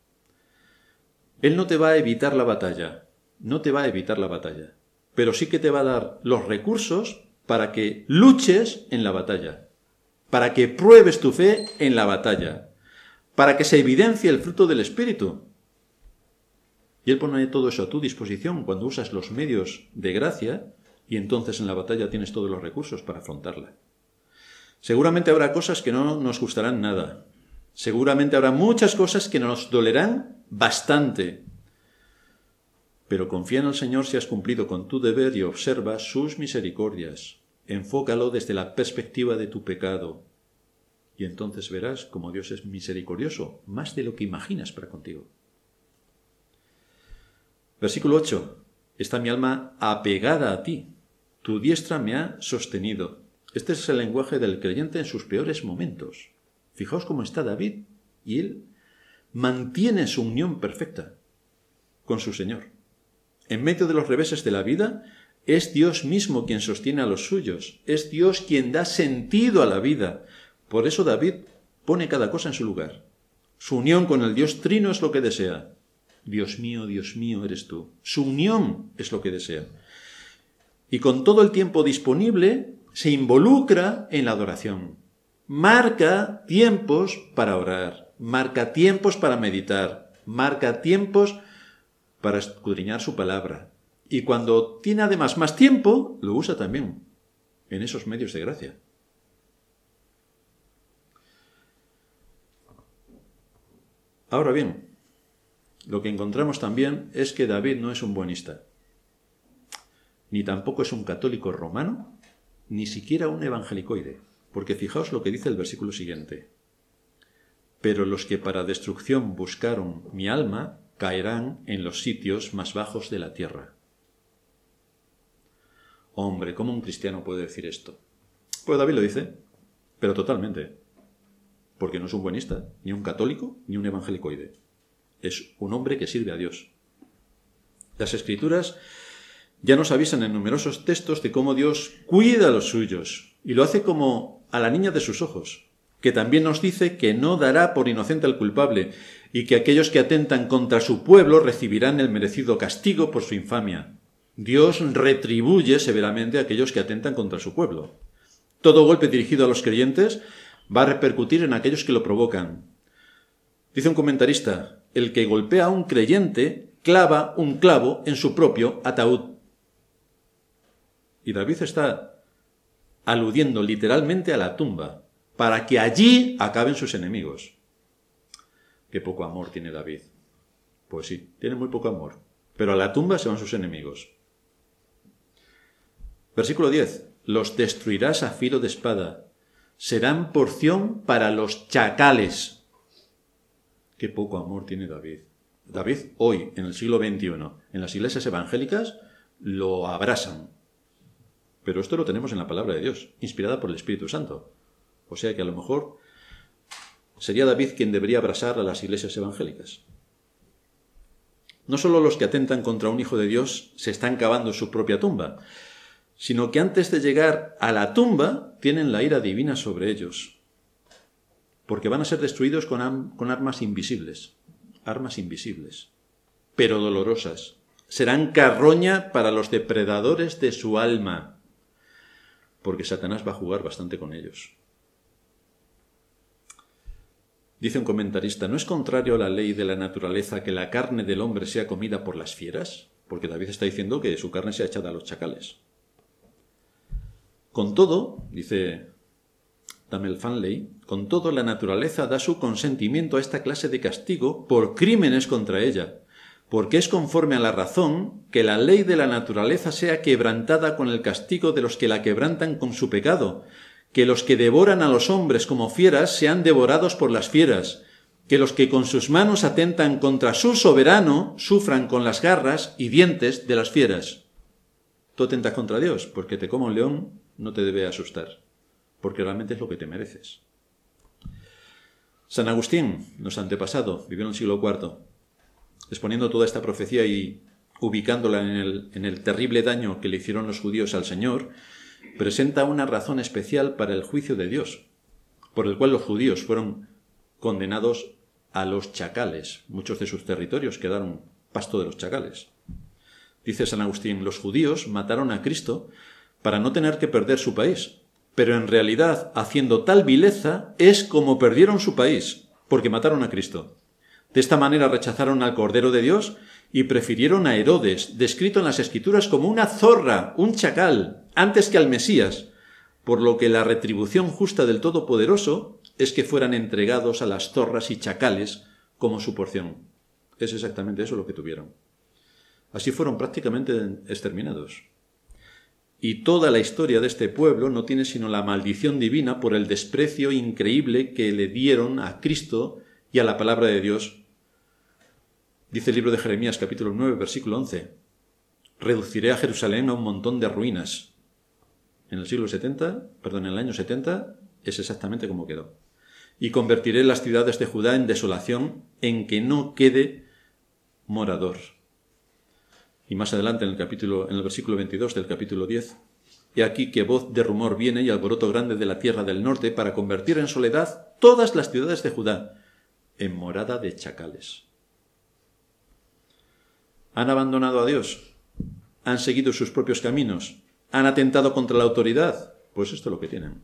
Él no te va a evitar la batalla, no te va a evitar la batalla, pero sí que te va a dar los recursos para que luches en la batalla, para que pruebes tu fe en la batalla, para que se evidencie el fruto del Espíritu. Y Él pone todo eso a tu disposición cuando usas los medios de gracia, y entonces en la batalla tienes todos los recursos para afrontarla. Seguramente habrá cosas que no nos gustarán nada. Seguramente habrá muchas cosas que nos dolerán bastante. Pero confía en el Señor si has cumplido con tu deber y observa sus misericordias. Enfócalo desde la perspectiva de tu pecado. Y entonces verás cómo Dios es misericordioso, más de lo que imaginas para contigo. Versículo ocho. Está mi alma apegada a ti. Tu diestra me ha sostenido. Este es el lenguaje del creyente en sus peores momentos. Fijaos cómo está David, y él mantiene su unión perfecta con su Señor. En medio de los reveses de la vida, es Dios mismo quien sostiene a los suyos. Es Dios quien da sentido a la vida. Por eso David pone cada cosa en su lugar. Su unión con el Dios Trino es lo que desea. Dios mío, Dios mío, eres tú. Su unión es lo que desea. Y con todo el tiempo disponible, se involucra en la adoración. Marca tiempos para orar. Marca tiempos para meditar. Marca tiempos para escudriñar su palabra. Y cuando tiene además más tiempo, lo usa también en esos medios de gracia. Ahora bien, lo que encontramos también es que David no es un buenista, ni tampoco es un católico romano, ni siquiera un evangelicoide, porque fijaos lo que dice el versículo siguiente. Pero los que para destrucción buscaron mi alma caerán en los sitios más bajos de la tierra. Hombre, ¿cómo un cristiano puede decir esto? Pues David lo dice, pero totalmente, porque no es un buenista, ni un católico, ni un evangelicoide. Es un hombre que sirve a Dios. Las Escrituras ya nos avisan en numerosos textos de cómo Dios cuida a los suyos, y lo hace como a la niña de sus ojos, que también nos dice que no dará por inocente al culpable, y que aquellos que atentan contra su pueblo recibirán el merecido castigo por su infamia. Dios retribuye severamente a aquellos que atentan contra su pueblo. Todo golpe dirigido a los creyentes va a repercutir en aquellos que lo provocan. Dice un comentarista, el que golpea a un creyente clava un clavo en su propio ataúd. Y David está aludiendo literalmente a la tumba, para que allí acaben sus enemigos. Qué poco amor tiene David. Pues sí, tiene muy poco amor, pero a la tumba se van sus enemigos. Versículo diez. Los destruirás a filo de espada. Serán porción para los chacales. Qué poco amor tiene David. David hoy, en el siglo veintiuno, en las iglesias evangélicas, lo abrasan. Pero esto lo tenemos en la palabra de Dios, inspirada por el Espíritu Santo. O sea que a lo mejor sería David quien debería abrasar a las iglesias evangélicas. No solo los que atentan contra un hijo de Dios se están cavando su propia tumba, sino que antes de llegar a la tumba tienen la ira divina sobre ellos, porque van a ser destruidos con, am- con armas invisibles, armas invisibles, pero dolorosas. Serán carroña para los depredadores de su alma, porque Satanás va a jugar bastante con ellos. Dice un comentarista, ¿no es contrario a la ley de la naturaleza que la carne del hombre sea comida por las fieras? Porque David está diciendo que su carne sea echada a los chacales. Con todo, dice Damel Fanley, con todo la naturaleza da su consentimiento a esta clase de castigo por crímenes contra ella, porque es conforme a la razón que la ley de la naturaleza sea quebrantada con el castigo de los que la quebrantan con su pecado, que los que devoran a los hombres como fieras sean devorados por las fieras, que los que con sus manos atentan contra su soberano sufran con las garras y dientes de las fieras. Tú atentas contra Dios, porque te coma un león, no te debe asustar, porque realmente es lo que te mereces. San Agustín, nuestro antepasado, vivió en el siglo cuarto, exponiendo toda esta profecía y ubicándola en el, en el terrible daño que le hicieron los judíos al Señor, presenta una razón especial para el juicio de Dios, por el cual los judíos fueron condenados a los chacales. Muchos de sus territorios quedaron pasto de los chacales. Dice San Agustín, los judíos mataron a Cristo para no tener que perder su país, pero en realidad, haciendo tal vileza, es como perdieron su país, porque mataron a Cristo. De esta manera rechazaron al Cordero de Dios y prefirieron a Herodes, descrito en las Escrituras como una zorra, un chacal, antes que al Mesías, por lo que la retribución justa del Todopoderoso es que fueran entregados a las zorras y chacales como su porción. Es exactamente eso lo que tuvieron. Así fueron prácticamente exterminados. Y toda la historia de este pueblo no tiene sino la maldición divina por el desprecio increíble que le dieron a Cristo y a la palabra de Dios. Dice el libro de Jeremías, capítulo nueve, versículo once. Reduciré a Jerusalén a un montón de ruinas. En el siglo setenta, perdón, en el año setenta, es exactamente como quedó. Y convertiré las ciudades de Judá en desolación, en que no quede morador. Y más adelante, en el capítulo, en el versículo veintidós del capítulo diez, he aquí que voz de rumor viene y alboroto grande de la tierra del norte para convertir en soledad todas las ciudades de Judá, en morada de chacales. ¿Han abandonado a Dios? ¿Han seguido sus propios caminos? ¿Han atentado contra la autoridad? Pues esto es lo que tienen.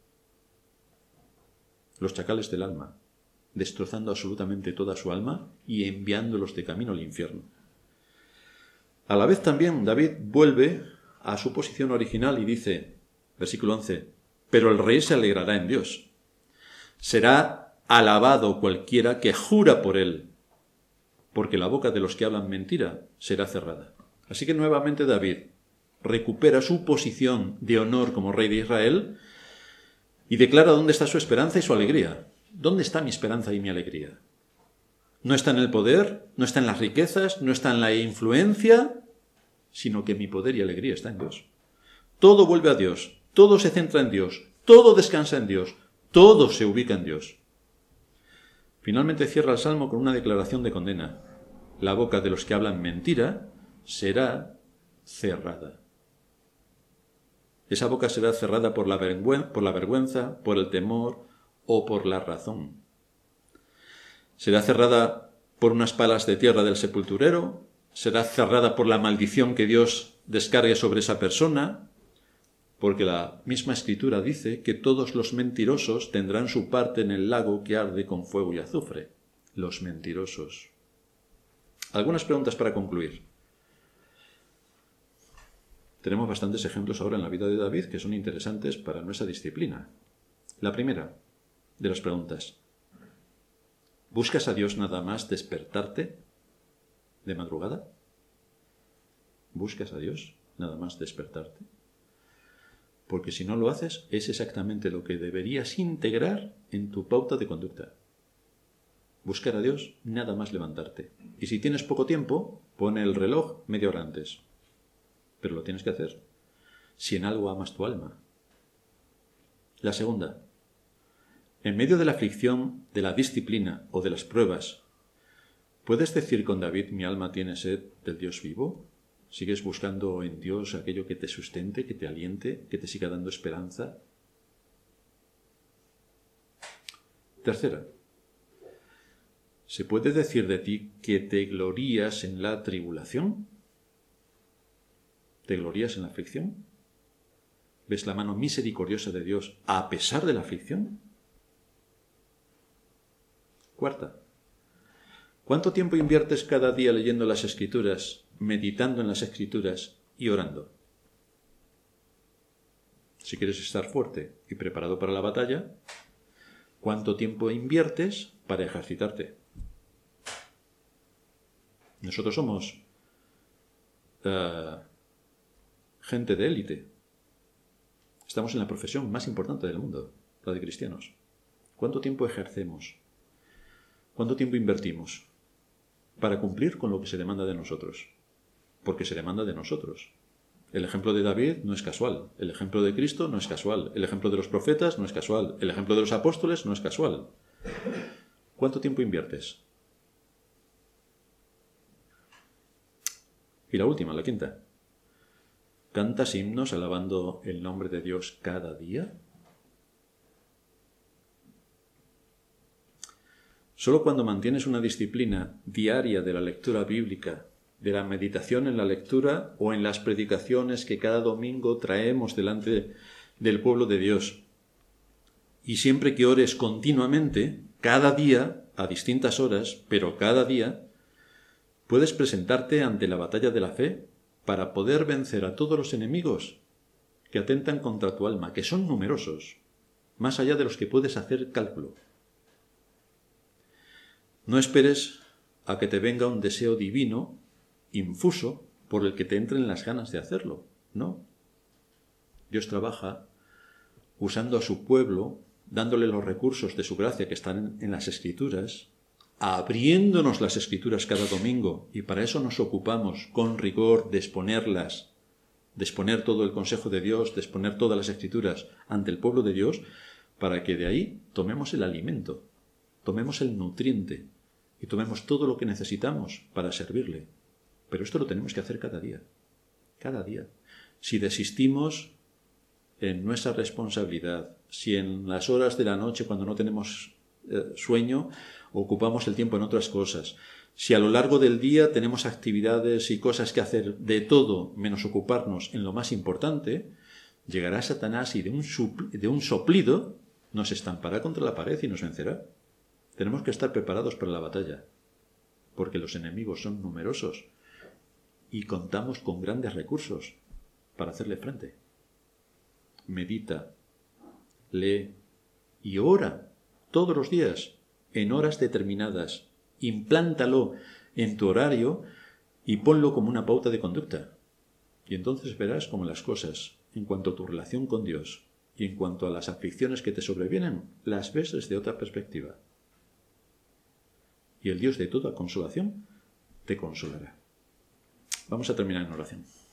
Los chacales del alma, destrozando absolutamente toda su alma y enviándolos de camino al infierno. A la vez también David vuelve a su posición original y dice, Versículo once. Pero el rey se alegrará en Dios. Será alabado cualquiera que jura por él, porque la boca de los que hablan mentira será cerrada. Así que nuevamente David recupera su posición de honor como rey de Israel y declara dónde está su esperanza y su alegría. ¿Dónde está mi esperanza y mi alegría? No está en el poder, no está en las riquezas, no está en la influencia, sino que mi poder y alegría está en Dios. Todo vuelve a Dios, todo se centra en Dios, todo descansa en Dios, todo se ubica en Dios. Finalmente cierra el Salmo con una declaración de condena. La boca de los que hablan mentira será cerrada. Esa boca será cerrada por la vergüenza, por la vergüenza, por el temor o por la razón. Será cerrada por unas palas de tierra del sepulturero, será cerrada por la maldición que Dios descargue sobre esa persona, porque la misma Escritura dice que todos los mentirosos tendrán su parte en el lago que arde con fuego y azufre. Los mentirosos. Algunas preguntas para concluir. Tenemos bastantes ejemplos ahora en la vida de David que son interesantes para nuestra disciplina. La primera de las preguntas. ¿Buscas a Dios nada más despertarte de madrugada? ¿Buscas a Dios nada más despertarte? Porque si no lo haces, es exactamente lo que deberías integrar en tu pauta de conducta. Buscar a Dios nada más levantarte. Y si tienes poco tiempo, pone el reloj media hora antes. Pero lo tienes que hacer. Si en algo amas tu alma. La segunda. En medio de la aflicción, de la disciplina o de las pruebas, ¿puedes decir con David, mi alma tiene sed del Dios vivo? ¿Sigues buscando en Dios aquello que te sustente, que te aliente, que te siga dando esperanza? Tercera. ¿Se puede decir de ti que te glorías en la tribulación? ¿Te glorías en la aflicción? ¿Ves la mano misericordiosa de Dios a pesar de la aflicción? Cuarta. ¿Cuánto tiempo inviertes cada día leyendo las Escrituras, meditando en las Escrituras y orando? Si quieres estar fuerte y preparado para la batalla, ¿cuánto tiempo inviertes para ejercitarte? Nosotros somos uh, gente de élite. Estamos en la profesión más importante del mundo, la de cristianos. ¿Cuánto tiempo ejercemos? ¿Cuánto tiempo invertimos para cumplir con lo que se demanda de nosotros? Porque se demanda de nosotros. El ejemplo de David no es casual. El ejemplo de Cristo no es casual. El ejemplo de los profetas no es casual. El ejemplo de los apóstoles no es casual. ¿Cuánto tiempo inviertes? Y la última, la quinta. ¿Cantas himnos alabando el nombre de Dios cada día? Solo cuando mantienes una disciplina diaria de la lectura bíblica, de la meditación en la lectura o en las predicaciones que cada domingo traemos delante del pueblo de Dios, y siempre que ores continuamente, cada día, a distintas horas, pero cada día, puedes presentarte ante la batalla de la fe para poder vencer a todos los enemigos que atentan contra tu alma, que son numerosos, más allá de los que puedes hacer cálculo. No esperes a que te venga un deseo divino, infuso, por el que te entren las ganas de hacerlo. No. Dios trabaja usando a su pueblo, dándole los recursos de su gracia que están en las Escrituras, abriéndonos las Escrituras cada domingo, y para eso nos ocupamos con rigor de exponerlas, de exponer todo el consejo de Dios, de exponer todas las Escrituras ante el pueblo de Dios, para que de ahí tomemos el alimento, tomemos el nutriente y tomemos todo lo que necesitamos para servirle. Pero esto lo tenemos que hacer cada día, cada día. Si desistimos en nuestra responsabilidad, si en las horas de la noche cuando no tenemos eh, sueño, ocupamos el tiempo en otras cosas, si a lo largo del día tenemos actividades y cosas que hacer de todo menos ocuparnos en lo más importante, llegará Satanás y de un, supl- de un soplido nos estampará contra la pared y nos vencerá. Tenemos que estar preparados para la batalla, porque los enemigos son numerosos y contamos con grandes recursos para hacerle frente. medita, lee y ora todos los días, en horas determinadas. Implántalo en tu horario y ponlo como una pauta de conducta. Y entonces verás cómo las cosas, en cuanto a tu relación con Dios y en cuanto a las aflicciones que te sobrevienen, las ves desde otra perspectiva. Y el Dios de toda consolación te consolará. Vamos a terminar en oración.